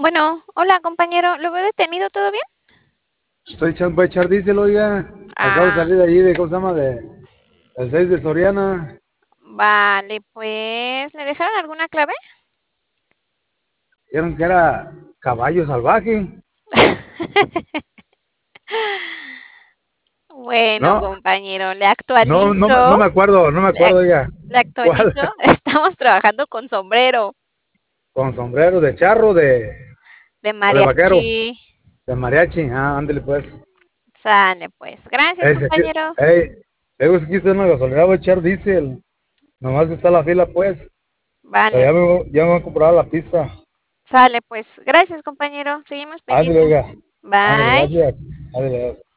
Bueno, hola compañero, ¿lo veo detenido? ¿Todo bien? Voy a echar diésel, oiga. Acabo de Ah, salir de allí ¿cómo se llama? Del 6 de Soriana. vale, pues, ¿le dejaron alguna clave? Dijeron que era caballo salvaje. Bueno, No, compañero, le no actualizo, me acuerdo, no me le, ac- acuerdo, oiga. le ¿Cuál? actualizo, estamos trabajando con sombrero Con sombrero de charro, de o de vaquero, mariachi. de mariachi. Ah, ándale pues. Sale, pues. Gracias, Ese aquí, compañero. luego es que está en una gasolinera, voy a echar diésel. Nomás que está la fila, pues. Pero Vale, ya me voy a comprar la pizza. sale, pues. Gracias, compañero. Seguimos Ándale, pendientes. oiga. Ándale, Bye. gracias. Ándale.